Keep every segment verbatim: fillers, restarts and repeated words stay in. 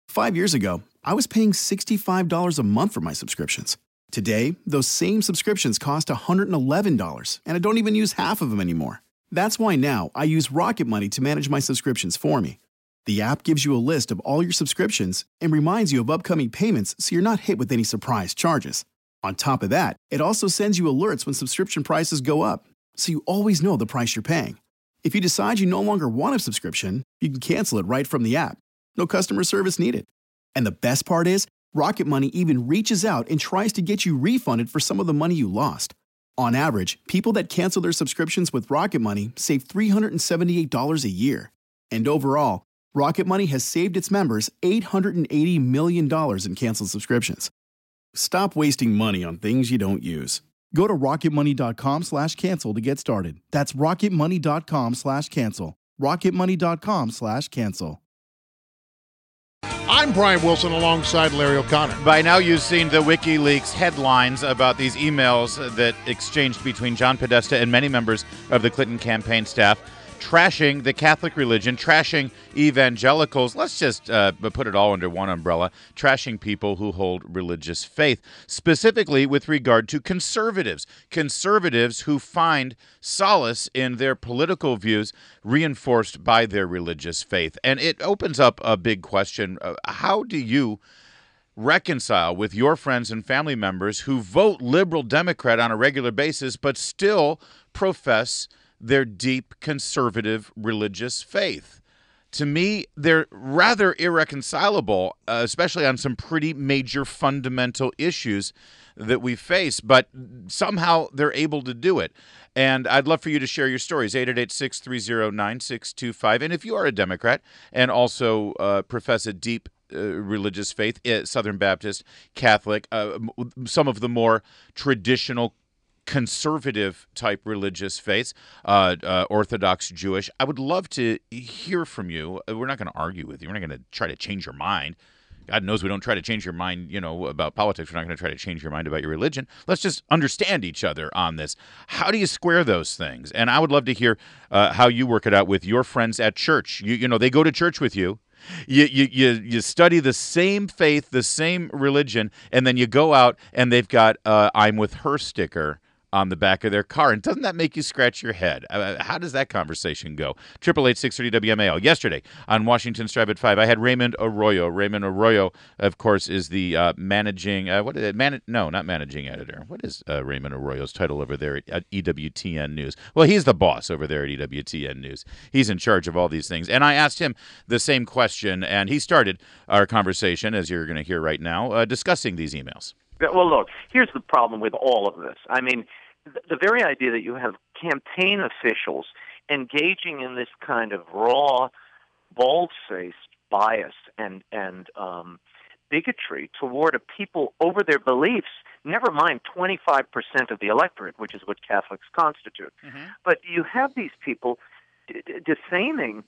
Five years ago, I was paying sixty-five dollars a month for my subscriptions. Today, those same subscriptions cost one hundred eleven dollars, and I don't even use half of them anymore. That's why now I use Rocket Money to manage my subscriptions for me. The app gives you a list of all your subscriptions and reminds you of upcoming payments so you're not hit with any surprise charges. On top of that, it also sends you alerts when subscription prices go up, so you always know the price you're paying. If you decide you no longer want a subscription, you can cancel it right from the app. No customer service needed. And the best part is, Rocket Money even reaches out and tries to get you refunded for some of the money you lost. On average, people that cancel their subscriptions with Rocket Money save three hundred seventy-eight dollars a year. And overall, Rocket Money has saved its members eight hundred eighty million dollars in canceled subscriptions. Stop wasting money on things you don't use. Go to rocketmoney.com slash cancel to get started. That's rocketmoney.com slash cancel. rocketmoney.com slash cancel. I'm Brian Wilson alongside Larry O'Connor. By now you've seen the WikiLeaks headlines about these emails that exchanged between John Podesta and many members of the Clinton campaign staff, trashing the Catholic religion, trashing evangelicals. Let's just uh, put it all under one umbrella, trashing people who hold religious faith, specifically with regard to conservatives, conservatives who find solace in their political views reinforced by their religious faith. And it opens up a big question. Uh, how do you reconcile with your friends and family members who vote liberal Democrat on a regular basis but still profess their deep conservative religious faith? To me, they're rather irreconcilable, uh, especially on some pretty major fundamental issues that we face, but somehow they're able to do it. And I'd love for you to share your stories, eight eight eight, six three zero, nine six two five. And if you are a Democrat and also uh, profess a deep uh, religious faith, uh, Southern Baptist, Catholic, uh, some of the more traditional conservative type religious faiths, uh, uh, Orthodox Jewish, I would love to hear from you. We're not going to argue with you. We're not going to try to change your mind. God knows we don't try to change your mind, you know, about politics. We're not going to try to change your mind about your religion. Let's just understand each other on this. How do you square those things? And I would love to hear uh, how you work it out with your friends at church. You, you know, they go to church with you. You, you you you study the same faith, the same religion, and then you go out and they've got uh, "I'm with her" sticker on the back of their car. And doesn't that make you scratch your head? Uh, how does that conversation go? eight eight eight, six thirty, W M A L. Yesterday on Washington's Drive at five, I had Raymond Arroyo. Raymond Arroyo, of course, is the uh, managing, uh, what is it? Man- no, not managing editor. What is uh, Raymond Arroyo's title over there at E W T N News? Well, he's the boss over there at E W T N News. He's in charge of all these things. And I asked him the same question, and he started our conversation, as you're going to hear right now, uh, discussing these emails. Well, look, here's the problem with all of this. I mean, th- the very idea that you have campaign officials engaging in this kind of raw, bald-faced bias and and um, bigotry toward a people over their beliefs, never mind twenty-five percent of the electorate, which is what Catholics constitute. Mm-hmm. But you have these people d- d- defaming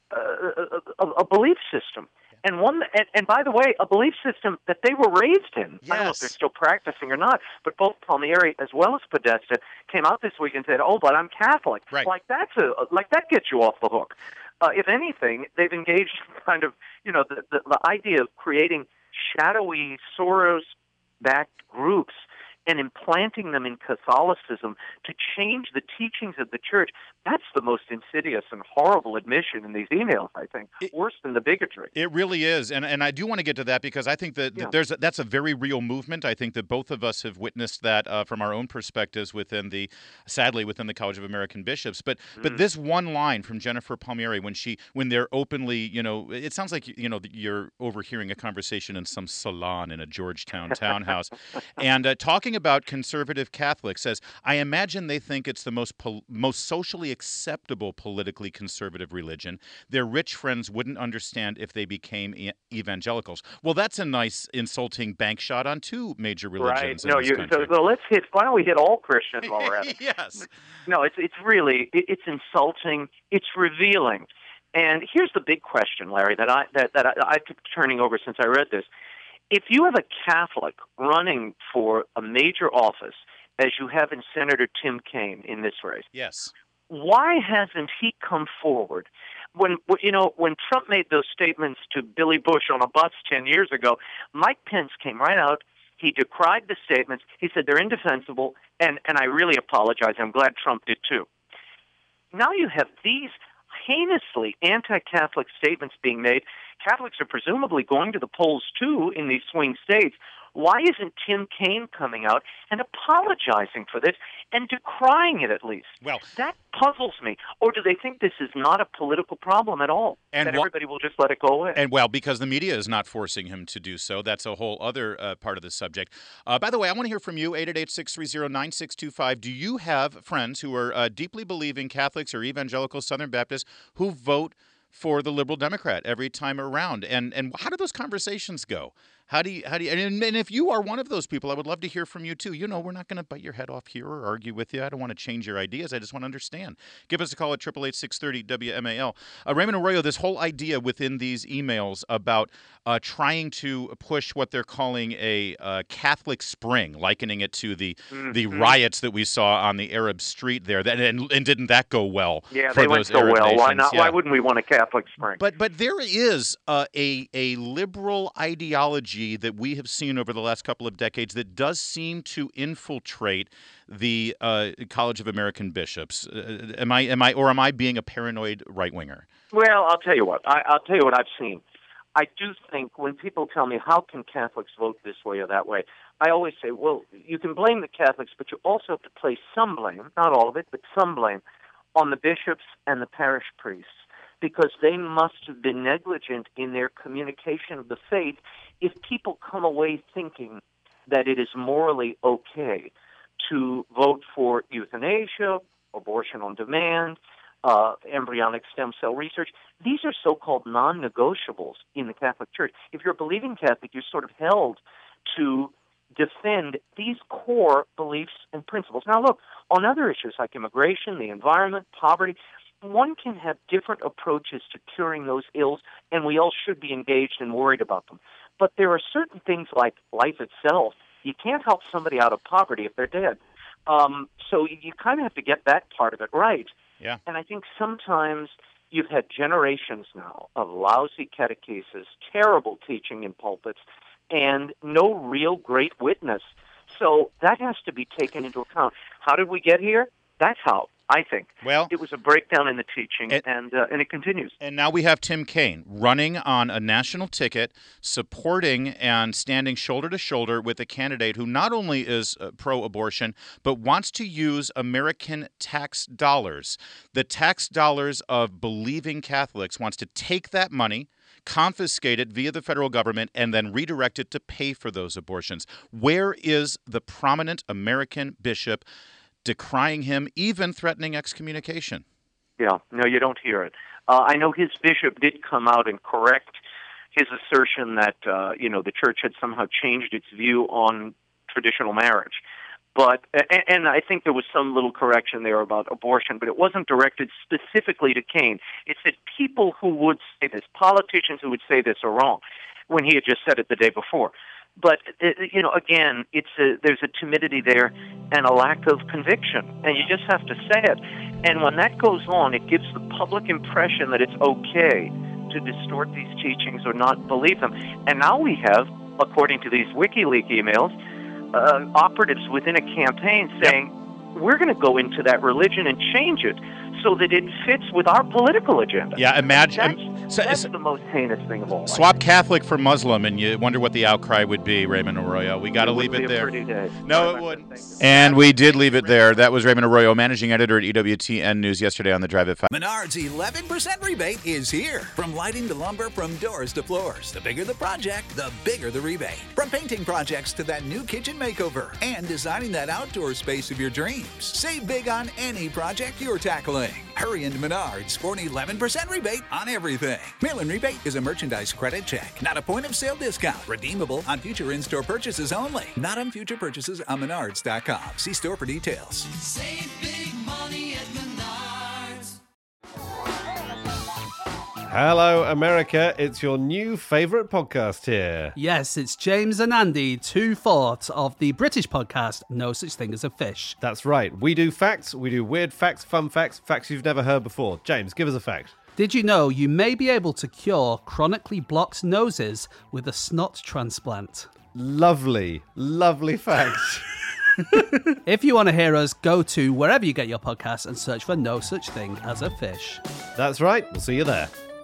uh, a, a, a belief system. And one, and, and by the way, a belief system that they were raised in. Yes. I don't know if they're still practicing or not, but both Palmieri as well as Podesta came out this week and said, "Oh, but I'm Catholic." Right. Like that's a like that gets you off the hook. Uh, if anything, they've engaged in kind of you know the the, the idea of creating shadowy Soros-backed groups and implanting them in Catholicism to change the teachings of the church. That's the most insidious and horrible admission in these emails, I think, it, worse than the bigotry. It really is, and and I do want to get to that because I think that, yeah. that there's a, that's a very real movement. I think that both of us have witnessed that uh, from our own perspectives within the, sadly, within the College of American Bishops. But mm. but this one line from Jennifer Palmieri when she when they're openly, you know, it sounds like you know you're overhearing a conversation in some salon in a Georgetown townhouse, and uh, talking about conservative Catholics says, I imagine they think it's the most pol- most socially acceptable politically conservative religion. Their rich friends wouldn't understand if they became e- evangelicals. Well, that's a nice insulting bank shot on two major religions. Right. No, in this you, country. so, so let's hit. Why don't we hit all Christians while we're at it? Yes. No, it's it's really it, it's insulting. It's revealing. And here's the big question, Larry, that I that that I, I keep turning over since I read this. If you have a Catholic running for a major office, as you have in Senator Tim Kaine in this race, yes, why hasn't he come forward when you know when Trump made those statements to Billy Bush on a bus ten years ago, Mike Pence came right out. He decried the statements. He said they're indefensible, and, and I really apologize. I'm glad Trump did too. Now you have these heinously anti-Catholic statements being made. Catholics are presumably going to the polls too in these swing states. Why isn't Tim Kaine coming out and apologizing for this and decrying it at least? Well, that puzzles me. Or do they think this is not a political problem at all, and that wh- everybody will just let it go away? And, well, because the media is not forcing him to do so. That's a whole other uh, part of the subject. Uh, by the way, I want to hear from you, eight eight eight, six three zero, nine six two five. Do you have friends who are uh, deeply believing Catholics or evangelical Southern Baptists who vote for the liberal Democrat every time around? And and how do those conversations go? How do you, how do you, and, and if you are one of those people, I would love to hear from you too. You know, we're not going to bite your head off here or argue with you. I don't want to change your ideas. I just want to understand. Give us a call at eight eight eight, six three zero, W M A L. Uh, Raymond Arroyo, this whole idea within these emails about uh, trying to push what they're calling a uh, Catholic Spring, likening it to the mm-hmm. the riots that we saw on the Arab street there. That, and, and didn't that go well? Yeah, for they those went so Arab well. nations? Why not? Yeah. Why wouldn't we want a Catholic Spring? But but there is uh, a a liberal ideology that we have seen over the last couple of decades that does seem to infiltrate the uh, College of American Bishops. Uh, am I am I or am I being a paranoid right winger? Well, I'll tell you what. I, I'll tell you what I've seen. I do think when people tell me how can Catholics vote this way or that way, I always say, well, you can blame the Catholics, but you also have to place some blame, not all of it, but some blame, on the bishops and the parish priests, because they must have been negligent in their communication of the faith if people come away thinking that it is morally okay to vote for euthanasia, abortion on demand, uh, embryonic stem cell research. These are so-called non-negotiables in the Catholic Church. If you're a believing Catholic, you're sort of held to defend these core beliefs and principles. Now, look, on other issues like immigration, the environment, poverty, one can have different approaches to curing those ills, and we all should be engaged and worried about them. But there are certain things like life itself. You can't help somebody out of poverty if they're dead. Um, so you, you kind of have to get that part of it right. Yeah. And I think sometimes you've had generations now of lousy catechesis, terrible teaching in pulpits, and no real great witness. So that has to be taken into account. How did we get here? That's how, I think. Well, it was a breakdown in the teaching, and, and uh, and it continues. And now we have Tim Kaine running on a national ticket, supporting and standing shoulder to shoulder with a candidate who not only is uh, pro-abortion, but wants to use American tax dollars, the tax dollars of believing Catholics, wants to take that money, confiscate it via the federal government, and then redirect it to pay for those abortions. Where is the prominent American bishop decrying him, even threatening excommunication? Yeah, no, you don't hear it. Uh, I know his bishop did come out and correct his assertion that, uh, you know, the church had somehow changed its view on traditional marriage. But, and, and I think there was some little correction there about abortion, but it wasn't directed specifically to Kaine. It said people who would say this, politicians who would say this are wrong, when he had just said it the day before. But, you know, again, it's a, there's a timidity there and a lack of conviction, and you just have to say it. And when that goes on, it gives the public impression that it's okay to distort these teachings or not believe them. And now we have, according to these WikiLeaks emails, uh, operatives within a campaign saying, yep, we're going to go into that religion and change it so that it fits with our political agenda. Yeah, imagine. That's, so, that's so, the most heinous thing of all. Swap Catholic for Muslim, and you wonder what the outcry would be, Raymond Arroyo. We got to leave it there. No, it wouldn't. And we did leave it there. That was Raymond Arroyo, managing editor at E W T N News, yesterday on the Drive at five. Menards eleven percent rebate is here. From lighting to lumber, from doors to floors. The bigger the project, the bigger the rebate. From painting projects to that new kitchen makeover and designing that outdoor space of your dreams. Save big on any project you're tackling. Hurry into Menards for an eleven percent rebate on everything. Mail-in rebate is a merchandise credit check, not a point-of-sale discount. Redeemable on future in-store purchases only. Not on future purchases on menards dot com. See store for details. Save big money at Menards. Hello, America. It's your new favourite podcast here. Yes, it's James and Andy, two-fourths of the British podcast No Such Thing as a Fish. That's right. We do facts. We do weird facts, fun facts, facts you've never heard before. James, give us a fact. Did you know you may be able to cure chronically blocked noses with a snot transplant? Lovely, lovely fact. If you want to hear us, go to wherever you get your podcasts and search for No Such Thing as a Fish. That's right. We'll see you there.